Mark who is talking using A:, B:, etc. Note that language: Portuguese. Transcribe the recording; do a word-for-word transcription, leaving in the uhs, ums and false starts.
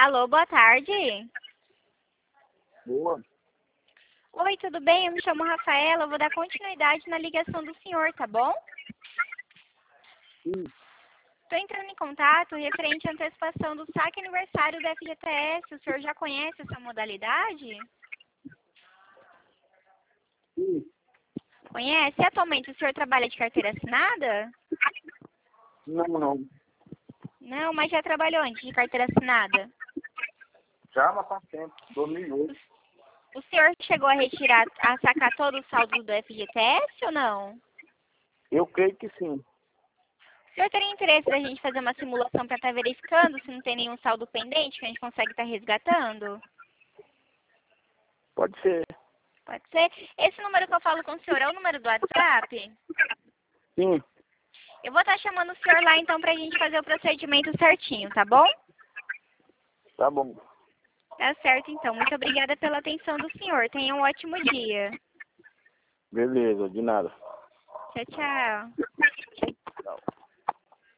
A: Alô, boa tarde.
B: Boa.
A: Oi, tudo bem? Eu me chamo Rafaela, eu vou dar continuidade na ligação do senhor, tá bom?
B: Sim.
A: Estou entrando em contato referente à antecipação do saque aniversário do F G T S. O senhor já conhece essa modalidade?
B: Sim.
A: Conhece? E atualmente o senhor trabalha de carteira assinada?
B: Não, não.
A: Não, mas já trabalhou antes de carteira assinada?
B: Já, mas faz tempo. dois mil e oito.
A: O senhor chegou a retirar, a sacar todo o saldo do F G T S ou não?
B: Eu creio que sim.
A: O senhor teria interesse da gente fazer uma simulação para estar verificando se não tem nenhum saldo pendente que a gente consegue estar resgatando?
B: Pode ser.
A: Pode ser? Esse número que eu falo com o senhor é o número do WhatsApp?
B: Sim.
A: Eu vou estar chamando o senhor lá então para a gente fazer o procedimento certinho, tá bom?
B: Tá bom.
A: Tá certo então. Muito obrigada pela atenção do senhor. Tenha um ótimo dia.
B: Beleza, de nada.
A: Tchau, tchau.